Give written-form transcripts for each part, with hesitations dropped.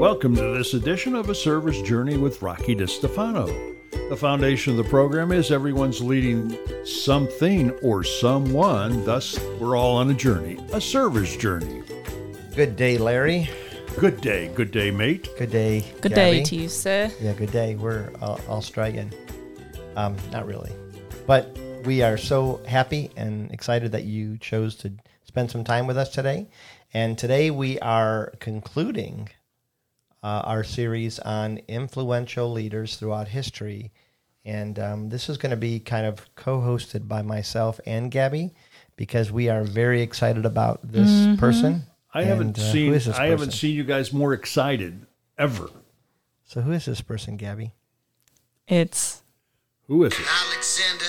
Welcome to this edition of A Service Journey with Rocky DeStefano. The foundation of the program is everyone's leading something or someone, thus we're all on a journey, a service journey. Good day, Larry. Good day, mate. Good day, Good Gabby. day to you, sir. Yeah, good day. We're Australian. Not really. But we are so happy and excited that you chose to spend some time with us today. And today we are concluding our series on influential leaders throughout history. And this is going to be kind of co-hosted by myself and Gabby because we are very excited about this person. I haven't seen you guys more excited ever. So who is this person, Gabby? Who is it? Alexander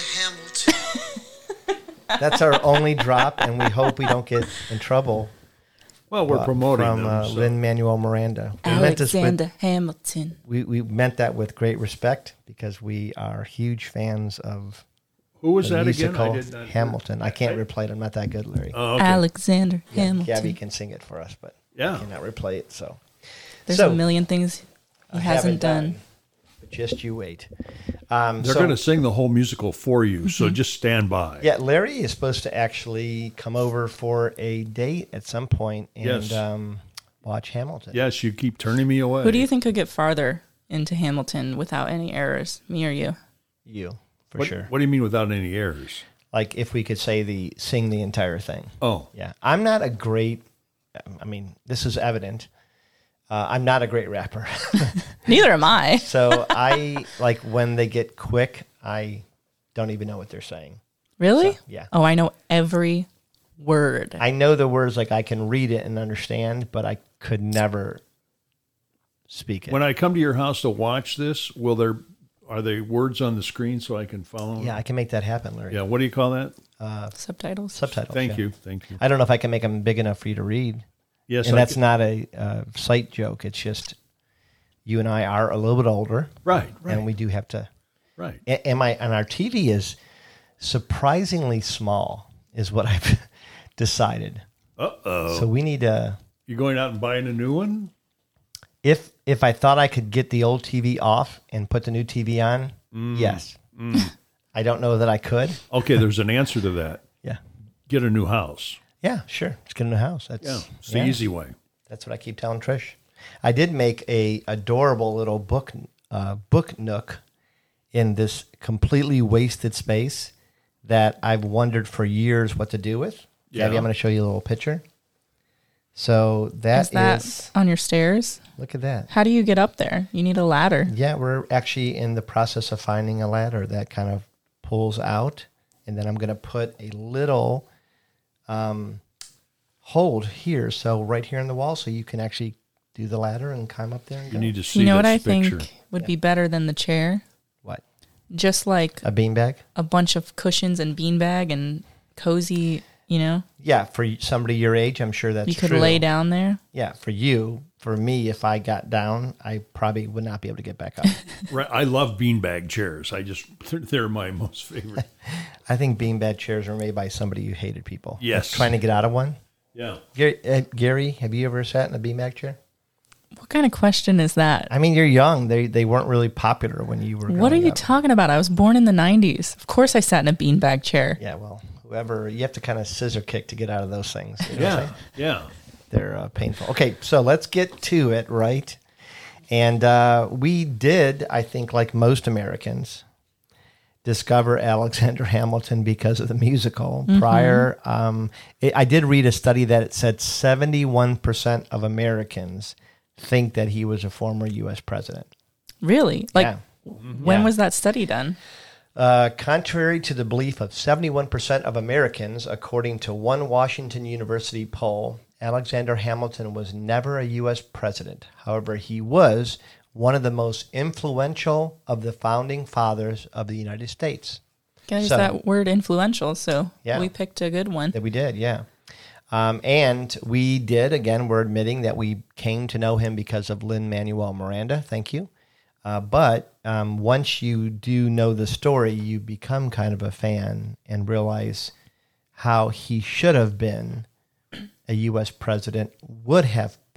Hamilton. That's our only drop, and we hope we don't get in trouble. Well, we're promoting from them. So. Lin-Manuel Miranda. Alexander Hamilton. We meant that with great respect because we are huge fans of Who was the that musical again? I did not Hamilton. I can't replay it. I'm not that good, Larry. Oh, okay. Alexander Hamilton. Gabby can sing it for us, but Yeah. I cannot replay it. So There's a million things he I hasn't done. But just you wait. They're going to sing the whole musical for you, so just stand by. Yeah, Larry is supposed to actually come over for a date at some point and watch Hamilton. Yes, you keep turning me away. Who do you think could get farther into Hamilton without any errors? Me or you? You, for sure. What do you mean without any errors? Like if we could sing the entire thing. Oh. Yeah. I'm not a great, this is evident. I'm not a great rapper. Neither am I. So I, like when they get quick, I don't even know what they're saying. Really? So, yeah. Oh, I know every word. I know the words, like I can read it and understand, but I could never speak it. When I come to your house to watch this, are there words on the screen so I can follow? Yeah, I can make that happen, Larry. Yeah, what do you call that? Subtitles. Subtitles. Thank yeah. you. I don't know if I can make them big enough for you to read. Yes, and that's not a sight joke. It's just you and I are a little bit older. Right. And we do have to. Right. And our TV is surprisingly small, is what I've decided. Uh-oh. So we need to. You going out and buying a new one? If I thought I could get the old TV off and put the new TV on, yes. I don't know that I could. Okay, there's an answer to that. Yeah. Get a new house. Yeah, sure. Let's get a new house. It's the easy way. That's what I keep telling Trish. I did make a adorable little book nook in this completely wasted space that I've wondered for years what to do with. Yeah. Gabby, I'm going to show you a little picture. So Is that on your stairs? Look at that. How do you get up there? You need a ladder. Yeah, we're actually in the process of finding a ladder that kind of pulls out. And then I'm going to put a little hold here. So right here in the wall, so you can actually do the ladder and climb up there and go. You need to see You know what I picture. think would be better than the chair? What? Just like A beanbag? a bunch of cushions and beanbag and cozy, Yeah, for somebody your age, I'm sure that's you could true. lay down there. Yeah, for you. For me, if I got down, I probably would not be able to get back up. Right, I love beanbag chairs. They're my most favorite. I think beanbag chairs were made by somebody who hated people. Yes. Trying to get out of one. Yeah. Gary, have you ever sat in a beanbag chair? What kind of question is that? I mean, you're young. They weren't really popular when you were What are growing you up. talking about? I was born in the 90s. Of course I sat in a beanbag chair. Yeah, well, whoever, you have to kind of scissor kick to get out of those things. You know what I'm saying? Yeah. They're painful. Okay, so let's get to it, right? And we did, I think, like most Americans, discover Alexander Hamilton because of the musical. Prior, I did read a study that it said 71% of Americans think that he was a former U.S. president. Really? Yeah. When was that study done? Contrary to the belief of 71% of Americans, according to one Washington University poll, Alexander Hamilton was never a U.S. president. However, he was one of the most influential of the founding fathers of the United States. Guys, So- that word influential, so Yeah. we picked a good one. That we did, yeah. And we did, again, we're admitting that we came to know him because of Lin-Manuel Miranda. Thank you. But once you do know the story, you become kind of a fan and realize how he should have been a U.S. president, would have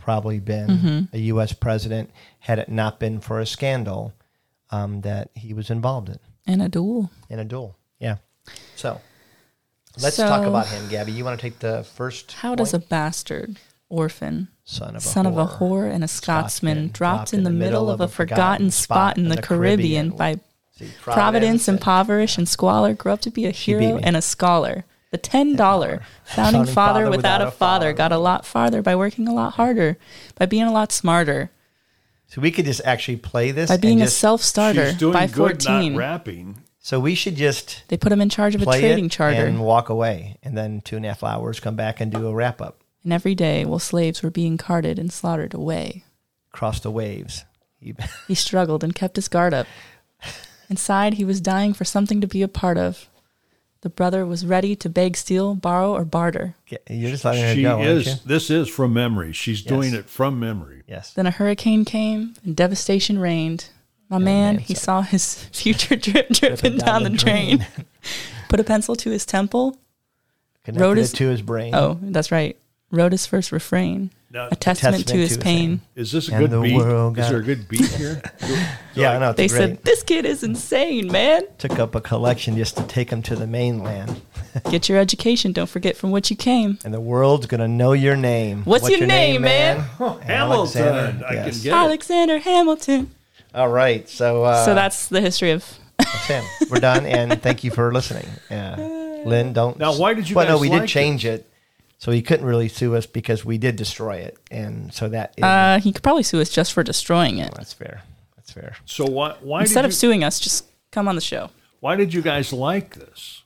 probably been a U.S. president had it not been for a scandal that he was involved in. In a duel. In a duel, yeah. So let's talk about him, Gabby. You want to take the first How does a bastard, orphan, son of a whore and a Scotsman dropped in the middle of a forgotten spot in the Caribbean by providence, impoverished, and squalor, grew up to be a hero and a scholar? The $10 founding father without a father got a lot farther by working a lot harder, by being a lot smarter. So we could just actually play this by being a self-starter She's doing by good, 14. not rapping. So we should just They put him in charge of a play trading it charter. and walk away, and then 2.5 hours come back and do a wrap up. And every day, while slaves were being carted and slaughtered away, Across the waves. he struggled and kept his guard up. Inside, he was dying for something to be a part of. The brother was ready to beg, steal, borrow, or barter. You're just letting her She go, aren't you? is. This is from memory. She's doing it from memory. Yes. Then a hurricane came and devastation reigned. My man, he saw his future dripping down the drain. Put a pencil to his temple. Connected it to his brain. Oh, that's right. Wrote his first refrain. Now, A testament to his pain. is this a And good the beat? world Is there a got- good beat here? Yeah, I know. It's They great. said, this kid is insane, man. Took up a collection just to take him to the mainland. Get your education. Don't forget from which you came. And the world's going to know your name. What's your name, man? Hamilton. Alexander. I Yes. can get it. Alexander Hamilton. All right. So that's the history of... that's him. We're done, and thank you for listening. Lynn, don't... Now, why did you Well, no, guys we like did change it, so he couldn't really sue us because we did destroy it. And so that is... he could probably sue us just for destroying it. that's fair. That's fair. So why Instead did of you, suing us, just come on the show. why did you guys like this?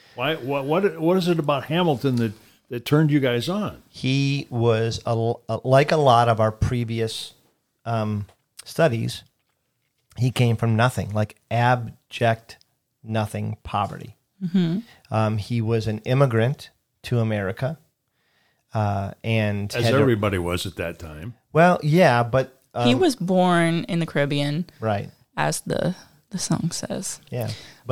What is it about Hamilton that turned you guys on? He was, like a lot of our previous studies, he came from nothing, like abject nothing poverty. He was an immigrant to America. And As everybody was at that time. well, yeah, but... He was born in the Caribbean, right. as the song says. Yeah,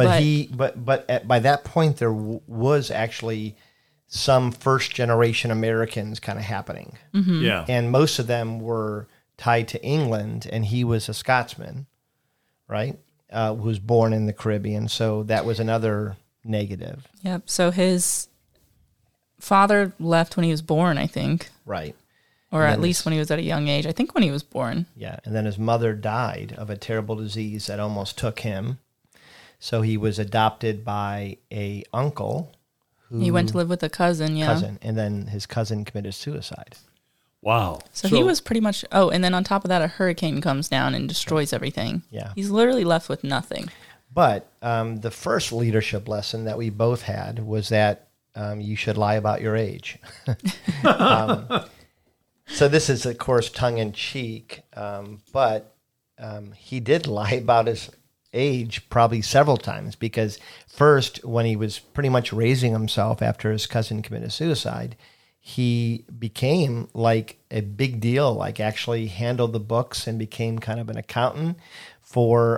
but by that point there was actually some first generation Americans kind of happening, Yeah. and most of them were tied to England, and he was a Scotsman, right? Who was born in the Caribbean, so that was another negative, Yep. So his father left when he was born, I think, right? or at least when he was at a young age. I think when he was born. Yeah, and then his mother died of a terrible disease that almost took him, so he was adopted by a uncle. He went to live with a cousin, And then his cousin committed suicide. Wow. So he was pretty much... Oh, and then on top of that, a hurricane comes down and destroys everything. Yeah. He's literally left with nothing. But the first leadership lesson that we both had was that you should lie about your age. So this is, of course, tongue-in-cheek, but he did lie about his age probably several times, because first, when he was pretty much raising himself after his cousin committed suicide, he became like a big deal, like actually handled the books and became kind of an accountant for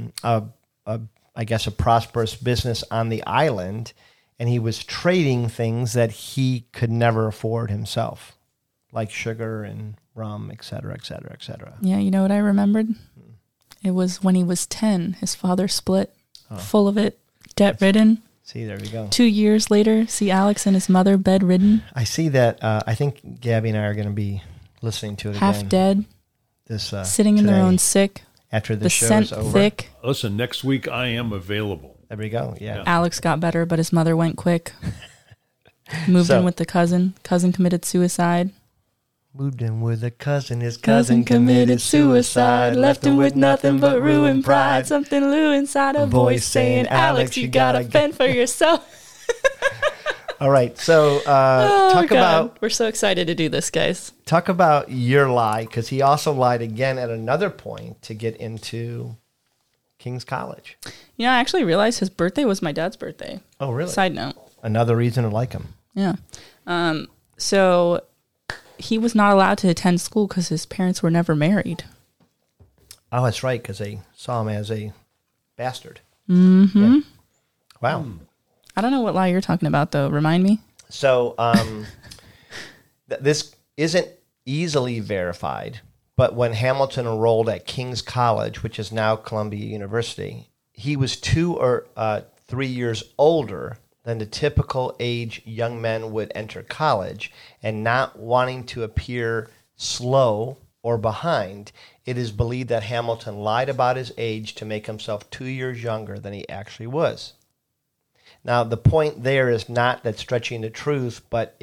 I guess a prosperous business on the island, and he was trading things that he could never afford himself, like sugar and rum, et cetera, et cetera, et cetera. Yeah, you know what I remembered? It was when he was 10. His father split, full of it, debt-ridden. See, there we go. 2 years later, see Alex and his mother bedridden, I see that. I think Gabby and I are going to be listening to it half again. dead, This sitting in their today, own sick, after the the show scent is over. thick. Listen, next week I am available. There we go. Yeah. Alex got better, but his mother went quick. Moved So- in with the cousin. Cousin committed suicide. Moved in with a cousin. His cousin committed suicide. Left him with nothing but ruined pride. Something Lou inside a voice saying, Alex, you gotta fend for yourself. All right. So Oh, God. We're so excited to do this, guys. talk about your lie, because he also lied again at another point to get into King's College. You know, I actually realized his birthday was my dad's birthday. Oh, really? Side note. Another reason to like him. Yeah. So he was not allowed to attend school because his parents were never married. Oh, that's right, because they saw him as a bastard. Mm-hmm. Yeah. Wow. I don't know what lie you're talking about, though. Remind me. So this isn't easily verified, but when Hamilton enrolled at King's College, which is now Columbia University, he was 2 or 3 years older than the typical age young men would enter college, and not wanting to appear slow or behind, it is believed that Hamilton lied about his age to make himself 2 years younger than he actually was. Now, the point there is not that stretching the truth, but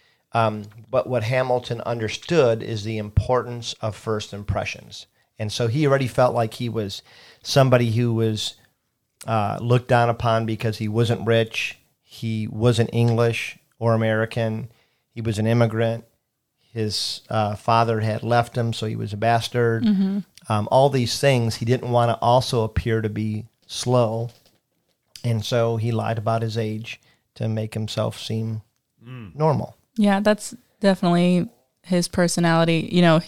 what Hamilton understood is the importance of first impressions. And so he already felt like he was somebody who was looked down upon because he wasn't rich, he wasn't English or American, he was an immigrant, his father had left him, so he was a bastard. All these things, he didn't want to also appear to be slow, and so he lied about his age to make himself seem normal. Yeah, that's definitely his personality. You know,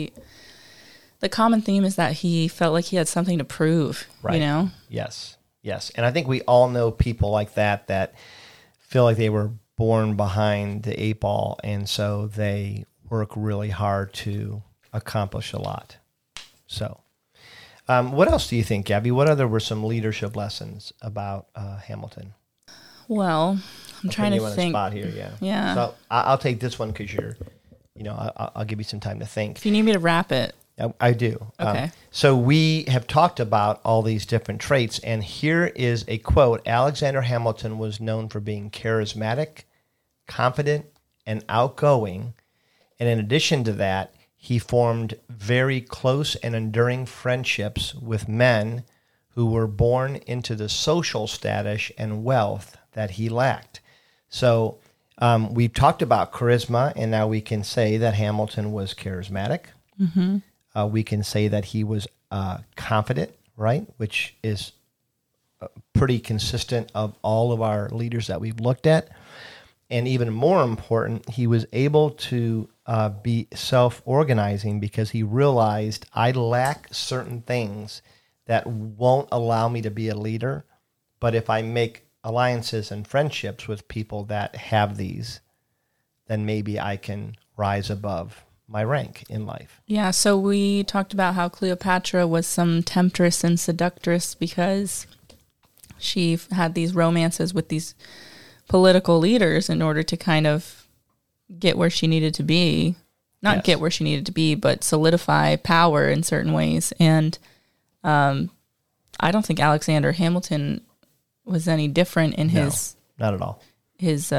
the common theme is that he felt like he had something to prove, Right. you know? Yes. And I think we all know people like that feel like they were born behind the 8 ball, and so they work really hard to accomplish a lot. So, what else do you think, Gabby? What other were some leadership lessons about Hamilton? Well, I'm trying to you on think. the spot here, yeah. Yeah. So I'll take this one because I'll give you some time to think. If you need me to wrap it. I do. Okay. So we have talked about all these different traits, and here is a quote. Alexander Hamilton was known for being charismatic, confident, and outgoing. And in addition to that, he formed very close and enduring friendships with men who were born into the social status and wealth that he lacked. So we've talked about charisma, and now we can say that Hamilton was charismatic. Mm-hmm. We can say that he was confident, right, which is pretty consistent of all of our leaders that we've looked at. And even more important, he was able to be self-organizing because he realized I lack certain things that won't allow me to be a leader. But if I make alliances and friendships with people that have these, then maybe I can rise above my rank in life. Yeah, so we talked about how Cleopatra was some temptress and seductress because she had these romances with these political leaders in order to kind of get where she needed to be. Not Yes. get where she needed to be, but solidify power in certain ways. And I don't think Alexander Hamilton was any different in his not at all. His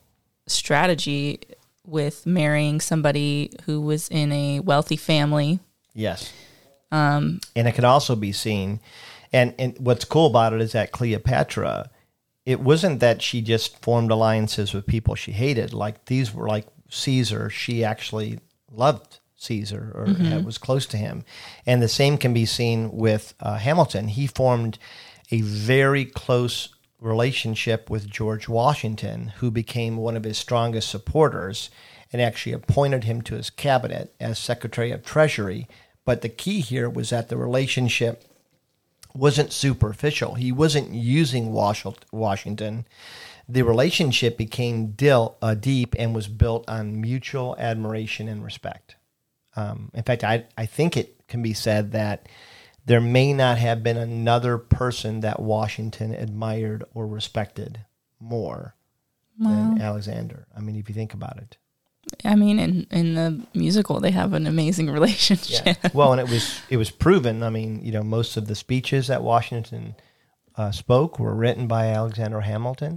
strategy with marrying somebody who was in a wealthy family. Yes. And it can also be seen, and what's cool about it is that Cleopatra, it wasn't that she just formed alliances with people she hated. Like these were like Caesar. She actually loved Caesar or was close to him. And the same can be seen with Hamilton. He formed a very close relationship with George Washington, who became one of his strongest supporters and actually appointed him to his cabinet as Secretary of Treasury. But the key here was that the relationship wasn't superficial. He wasn't using Washington. The relationship became deep and was built on mutual admiration and respect. In fact, I think it can be said that there may not have been another person that Washington admired or respected more than Alexander. I mean, if you think about it. I mean, in the musical, they have an amazing relationship. Yeah. Well, and it was proven. I mean, most of the speeches that Washington spoke were written by Alexander Hamilton.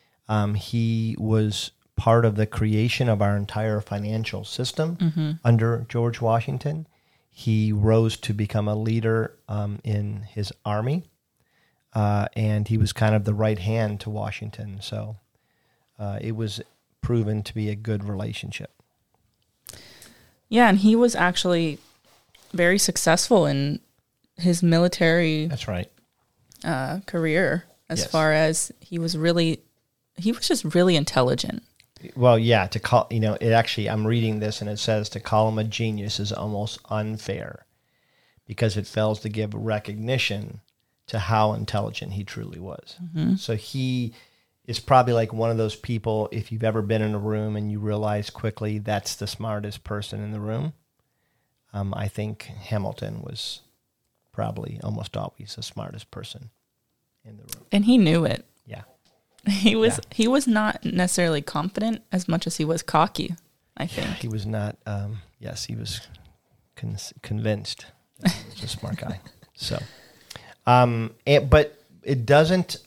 He was part of the creation of our entire financial system under George Washington. He rose to become a leader in his army, and he was kind of the right hand to Washington. So it was proven to be a good relationship. Yeah, and he was actually very successful in his military That's right. career as Yes. far as he was just really intelligent. Well, yeah, to call, it actually, I'm reading this and it says to call him a genius is almost unfair because it fails to give recognition to how intelligent he truly was. So he is probably like one of those people, if you've ever been in a room and you realize quickly that's the smartest person in the room. I think Hamilton was probably almost always the smartest person in the room. And he knew it. Yeah. He was not necessarily confident as much as he was cocky, I think. He was not, he was convinced that he was a smart guy. So, but it doesn't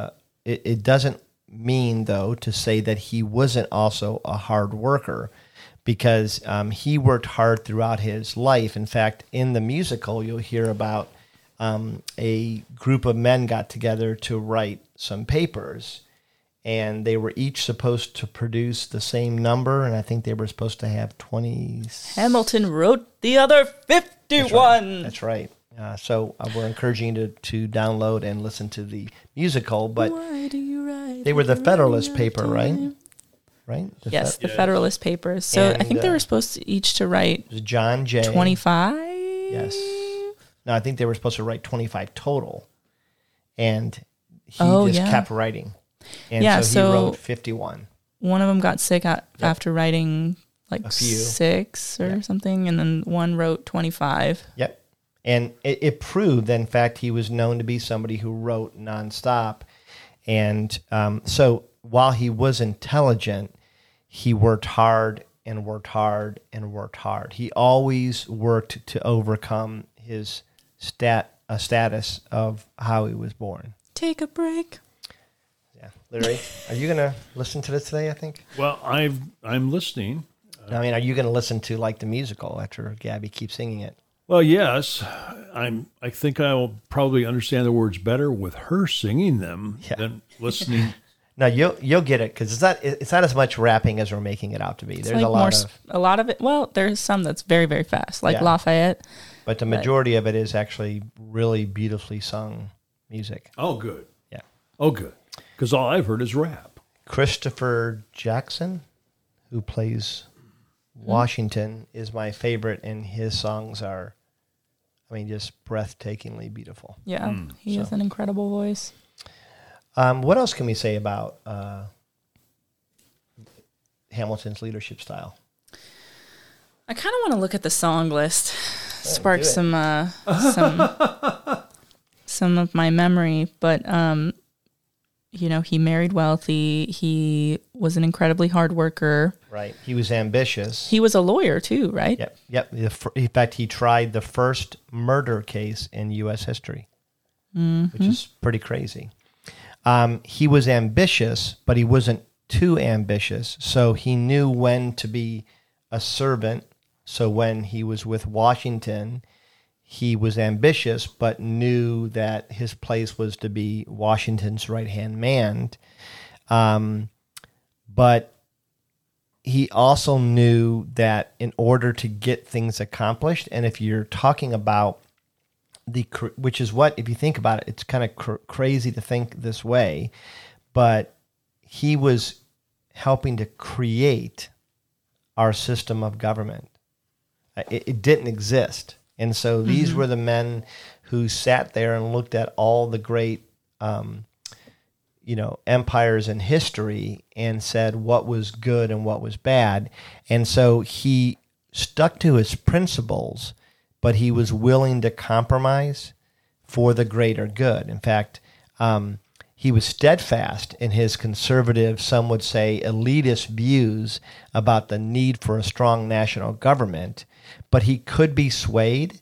mean, though, to say that he wasn't also a hard worker, because he worked hard throughout his life. In fact, in the musical, you'll hear about a group of men got together to write some papers, and they were each supposed to produce the same number, and I think they were supposed to have 20. Hamilton wrote the other 51. That's right. So we're encouraging you to download and listen to the musical, but Why do you write they were the Federalist paper, right? Right? Yes, the Federalist Papers. So And, I think they were supposed to each to write It was John Jay. 25. Yes. No, I think they were supposed to write 25 total, and he kept writing. And so he wrote 51. One of them got sick after writing like A few. 6 or something, and then one wrote 25. Yep. And it proved that, in fact, he was known to be somebody who wrote nonstop. And so while he was intelligent, he worked hard and worked hard and worked hard. He always worked to overcome his status of how he was born. Take a break. Yeah. Larry, are you going to listen to this today, I think? Well, I'm listening. I mean, are you going to listen to, like, the musical after Gabby keeps singing it? Well, yes. I think I will probably understand the words better with her singing them than listening. No, you'll get it, because it's not as much rapping as we're making it out to be. It's There's like a lot of it. Well, there's some that's very, very fast, like Lafayette. But the majority of it is actually really beautifully sung music. Oh, good. Yeah. Oh, good. Because all I've heard is rap. Christopher Jackson, who plays Washington, is my favorite, and his songs are, just breathtakingly beautiful. Yeah, he has an incredible voice. What else can we say about Hamilton's leadership style? I kind of want to look at the song list, spark some of my memory. But he married wealthy. He was an incredibly hard worker. Right. He was ambitious. He was a lawyer too, right? Yep. In fact, he tried the first murder case in U.S. history, which is pretty crazy. He was ambitious, but he wasn't too ambitious. So he knew when to be a servant. So when he was with Washington, he was ambitious, but knew that his place was to be Washington's right-hand man. But he also knew that in order to get things accomplished, and if you're talking about which is what, if you think about it, it's kind of crazy to think this way, but he was helping to create our system of government. It didn't exist. And so these were the men who sat there and looked at all the great, empires in history and said what was good and what was bad. And so he stuck to his principles, but he was willing to compromise for the greater good. In fact, he was steadfast in his conservative, some would say elitist views about the need for a strong national government, but he could be swayed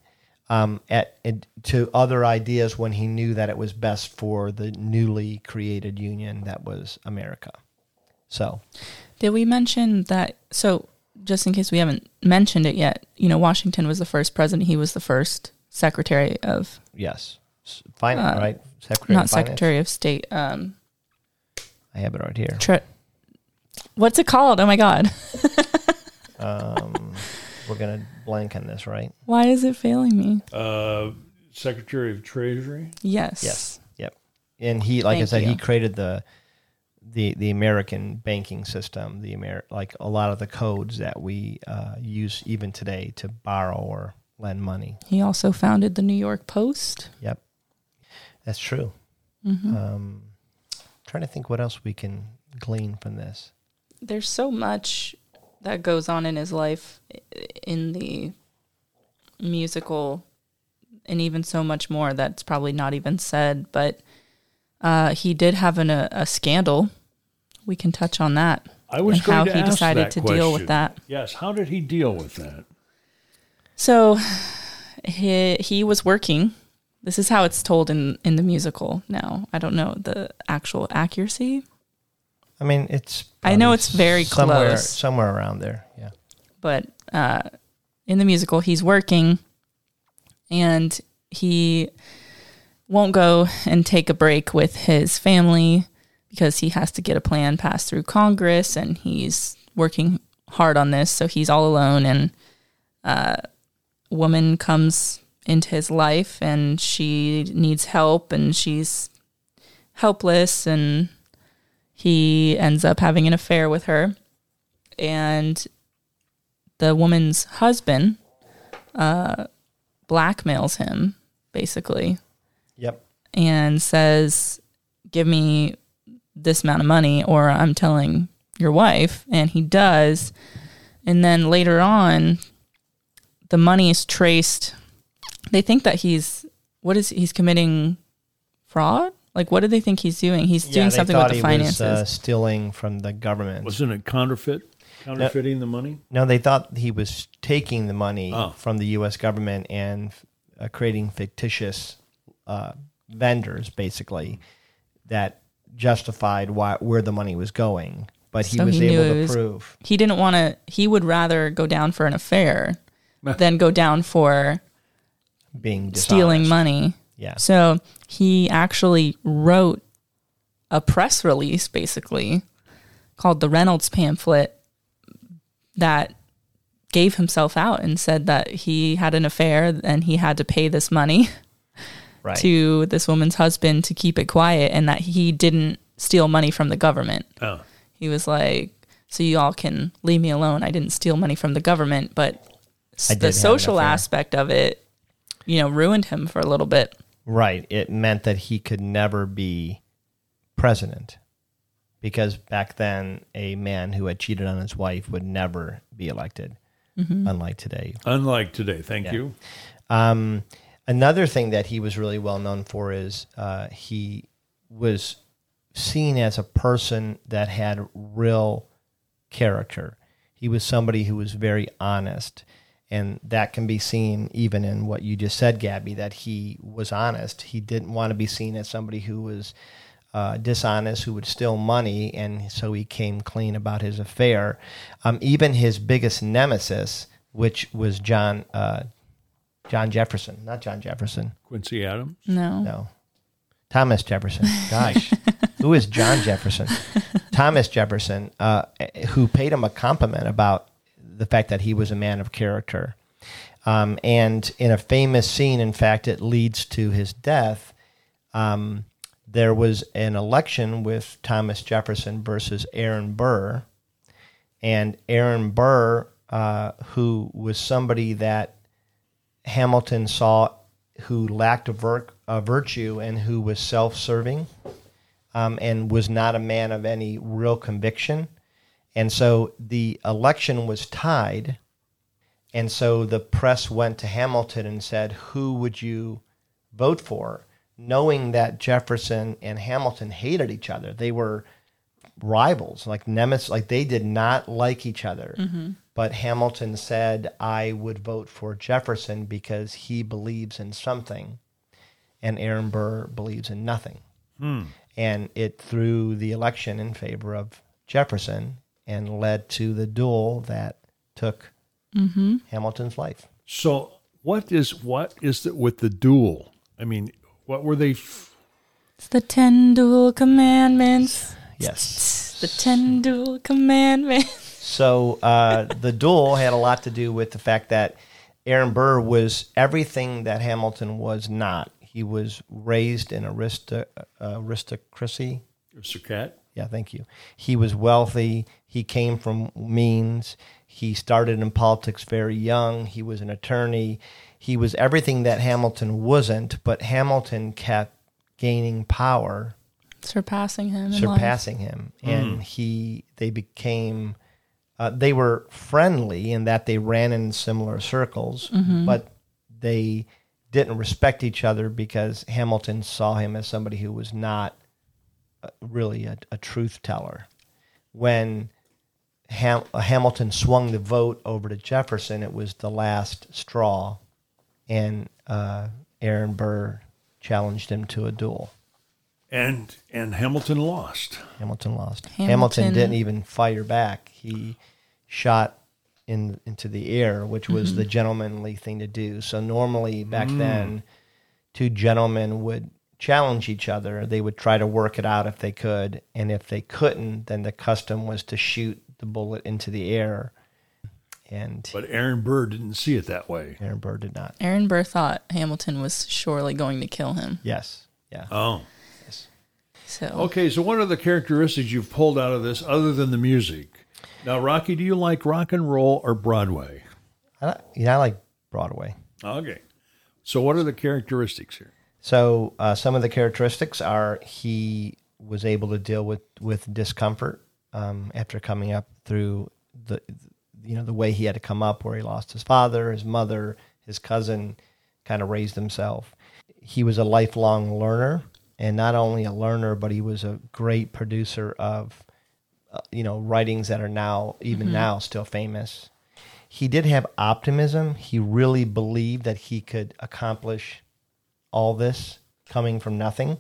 to other ideas when he knew that it was best for the newly created union that was America. So, did we mention that? So, just in case we haven't mentioned it yet, Washington was the first president. He was the first Secretary of Finance, right? Secretary of State. I have it right here. What's it called? Oh my God. We're gonna blank on this, right? Why is it failing me? Secretary of Treasury. Yes. Yep. And he, like I said, he created the American banking system, like a lot of the codes that we use even today to borrow or lend money. He also founded the New York Post. Yep, that's true. trying to think what else we can glean from this. There's so much that goes on in his life in the musical, and even so much more that's probably not even said, but he did have a scandal. We can touch on that. I was going to ask how he decided to deal with that. Yes, how did he deal with that? So he was working. This is how it's told in the musical now. I don't know the actual accuracy. I mean, it's... I know it's very close. Somewhere around there, yeah. But in the musical, he's working, and he won't go and take a break with his family because he has to get a plan passed through Congress, and he's working hard on this, so he's all alone, and a woman comes into his life, and she needs help, and she's helpless, and he ends up having an affair with her, and the woman's husband blackmails him, basically. Yep. And says, give me this amount of money or I'm telling your wife. And he does. And then later on, the money is traced. They think that he's committing fraud? Like, what do they think he's doing? He's doing something with the finances. He was stealing from the government. Wasn't it counterfeiting the money? No, they thought he was taking the money from the U.S. government and creating fictitious vendors, basically, that justified where the money was going. But he was able to prove. He didn't want to. He would rather go down for an affair than go down for being stealing money. Yeah. So he actually wrote a press release, basically, called the Reynolds pamphlet, that gave himself out and said that he had an affair and he had to pay this money to this woman's husband to keep it quiet, and that he didn't steal money from the government. Oh. He was like, so you all can leave me alone. I didn't steal money from the government, but the social aspect of it, ruined him for a little bit. Right. It meant that he could never be president, because back then a man who had cheated on his wife would never be elected, unlike today. Thank you. Another thing that he was really well known for is he was seen as a person that had real character. He was somebody who was very honest. And that can be seen even in what you just said, Gabby, that he was honest. He didn't want to be seen as somebody who was dishonest, who would steal money, and so he came clean about his affair. Even his biggest nemesis, which was John Jefferson, not John Jefferson. Quincy Adams? No. Thomas Jefferson. Gosh, who is John Jefferson? Thomas Jefferson, who paid him a compliment about the fact that he was a man of character. And in a famous scene, in fact, it leads to his death. There was an election with Thomas Jefferson versus Aaron Burr. And Aaron Burr, who was somebody that Hamilton saw who lacked a virtue and who was self-serving, and was not a man of any real conviction. And so the election was tied, and so the press went to Hamilton and said, who would you vote for? Knowing that Jefferson and Hamilton hated each other. They were rivals, like nemesis, like they did not like each other. Mm-hmm. But Hamilton said, I would vote for Jefferson because he believes in something, and Aaron Burr believes in nothing. And it threw the election in favor of Jefferson and led to the duel that took Hamilton's life. So what is it with the duel? I mean, what were they? It's the 10 duel commandments. Yes. The 10 duel commandments. So the duel had a lot to do with the fact that Aaron Burr was everything that Hamilton was not. He was raised in aristocracy. Aristocrat? Yeah, thank you. He was wealthy. He came from means. He started in politics very young. He was an attorney. He was everything that Hamilton wasn't, but Hamilton kept gaining power surpassing him. And they became, they were friendly in that they ran in similar circles, but they didn't respect each other because Hamilton saw him as somebody who was not really a truth teller. When Hamilton swung the vote over to Jefferson, it was the last straw, and Aaron Burr challenged him to a duel. And Hamilton lost. Hamilton didn't even fire back. He shot into the air, which was the gentlemanly thing to do. So normally back then, two gentlemen would challenge each other. They would try to work it out if they could, and if they couldn't, then the custom was to shoot the bullet into the air. But Aaron Burr didn't see it that way. Aaron Burr did not. Aaron Burr thought Hamilton was surely going to kill him. Yes. Yeah. Oh. Yes. So what are the characteristics you've pulled out of this other than the music? Now, Rocky, do you like rock and roll or Broadway? I like Broadway. Okay. So what are the characteristics here? So some of the characteristics are he was able to deal with discomfort after coming up through the way he had to come up, where he lost his father, his mother, his cousin, kind of raised himself. He was a lifelong learner, and not only a learner, but he was a great producer of writings that are now still famous. He did have optimism. He really believed that he could accomplish all this coming from nothing.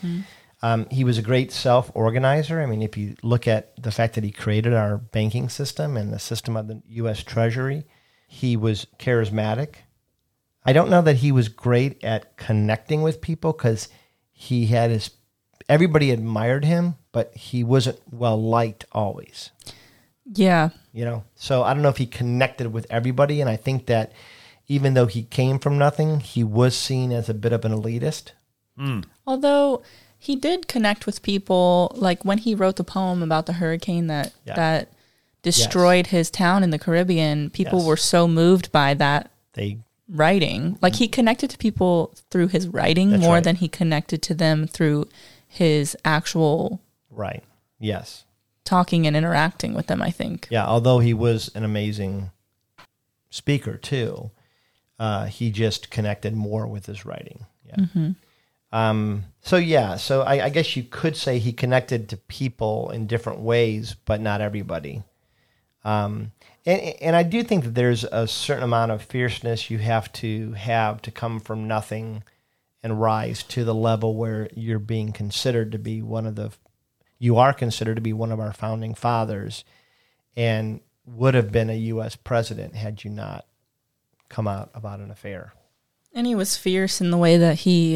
He was a great self-organizer. I mean, if you look at the fact that he created our banking system and the system of the U.S. Treasury, he was charismatic. I don't know that he was great at connecting with people because he had everybody admired him, but he wasn't well-liked always. Yeah. So I don't know if he connected with everybody, and I think that even though he came from nothing, he was seen as a bit of an elitist. Although he did connect with people, like when he wrote the poem about the hurricane that destroyed his town in the Caribbean, people were so moved by that writing. Like he connected to people through his writing more than he connected to them through his actual talking and interacting with them, I think. Yeah, although he was an amazing speaker too, he just connected more with his writing. Yeah. So I guess you could say he connected to people in different ways, but not everybody. And I do think that there's a certain amount of fierceness you have to come from nothing and rise to the level where you're being considered to be you are considered to be one of our founding fathers, and would have been a U.S. president had you not come out about an affair. And he was fierce in the way that he,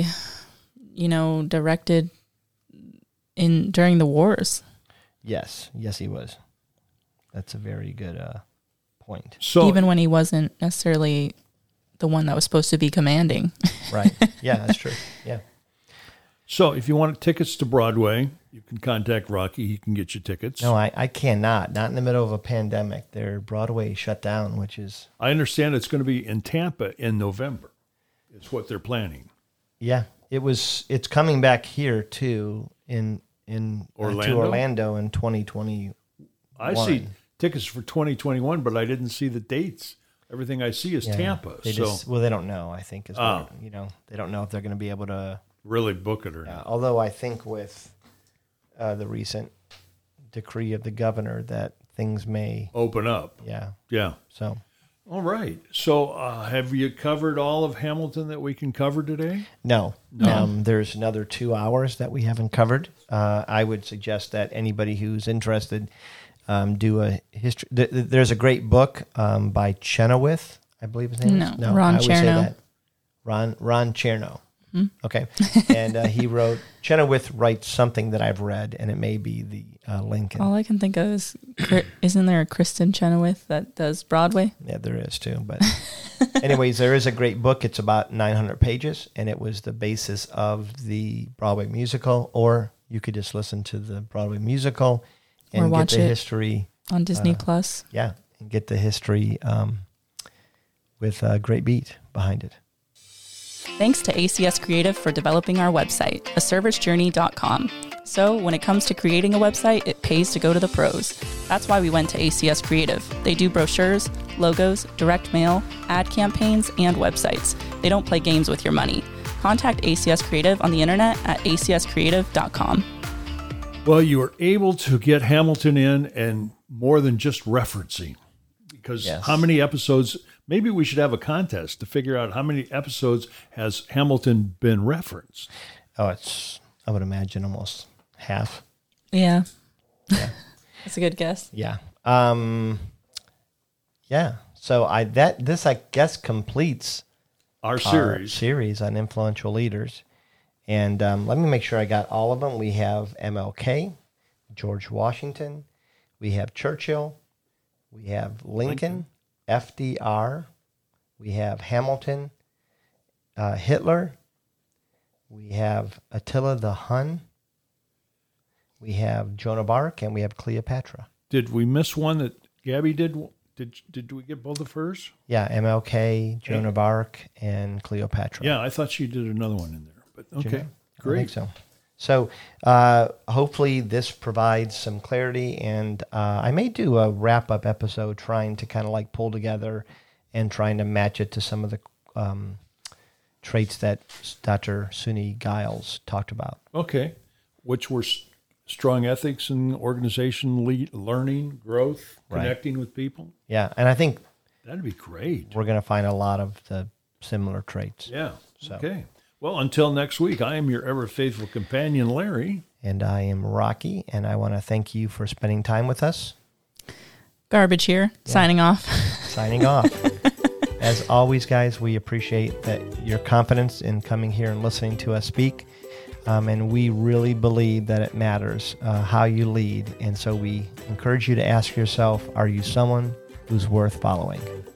directed during the wars. Yes, he was. That's a very good point. So even when he wasn't necessarily the one that was supposed to be commanding. Right. Yeah, that's true. Yeah. So if you want tickets to Broadway, you can contact Rocky. He can get you tickets. No, I cannot. Not in the middle of a pandemic. Their Broadway shut down, which is... I understand it's going to be in Tampa in November. It's what they're planning. Yeah. It's coming back here, too, in Orlando? to Orlando in 2021. I see tickets for 2021, but I didn't see the dates. Everything I see is Tampa. They don't know, I think. They don't know if they're going to be able to... really book it or not. Although I think with the recent decree of the governor that things may open up. Yeah. So, all right. So, have you covered all of Hamilton that we can cover today? No. There's another 2 hours that we haven't covered. I would suggest that anybody who's interested do a history. There's a great book by Chenoweth, I believe his name is. No, Ron Chernow. Ron Chernow. Okay. And he wrote, Chenoweth writes something that I've read, and it may be the Lincoln. All I can think of is, isn't there a Kristen Chenoweth that does Broadway? Yeah, there is too. But anyways, there is a great book. It's about 900 pages, and it was the basis of the Broadway musical, or you could just listen to the Broadway musical and get the history. On Disney Plus. Yeah, and get the history with a great beat behind it. Thanks to ACS Creative for developing our website, aservicejourney.com. So when it comes to creating a website, it pays to go to the pros. That's why we went to ACS Creative. They do brochures, logos, direct mail, ad campaigns, and websites. They don't play games with your money. Contact ACS Creative on the internet at acscreative.com. Well, you were able to get Hamilton in and more than just referencing. Because how many episodes, maybe we should have a contest to figure out how many episodes has Hamilton been referenced. Oh, I would imagine almost half. Yeah. That's a good guess. Yeah. So this I guess completes our series on influential leaders. And let me make sure I got all of them. We have MLK, George Washington, we have Churchill, we have Lincoln, FDR, we have Hamilton, Hitler, we have Attila the Hun, we have Joan of Arc, and we have Cleopatra. Did we miss one that Gabby did? Did we get both of hers? Yeah, MLK, Joan of Arc, and Cleopatra. Yeah, I thought she did another one in there. But okay, great. I think so. So hopefully this provides some clarity, and I may do a wrap-up episode trying to kind of like pull together and trying to match it to some of the traits that Dr. Suni Giles talked about. Okay, which were strong ethics and organization, learning, growth, connecting with people. Yeah, and I think that'd be great. We're going to find a lot of the similar traits. Yeah. So. Okay. Well, until next week, I am your ever faithful companion, Larry. And I am Rocky, and I want to thank you for spending time with us. Garbage here, signing off. Signing off. As always, guys, we appreciate your confidence in coming here and listening to us speak. And we really believe that it matters how you lead. And so we encourage you to ask yourself, are you someone who's worth following?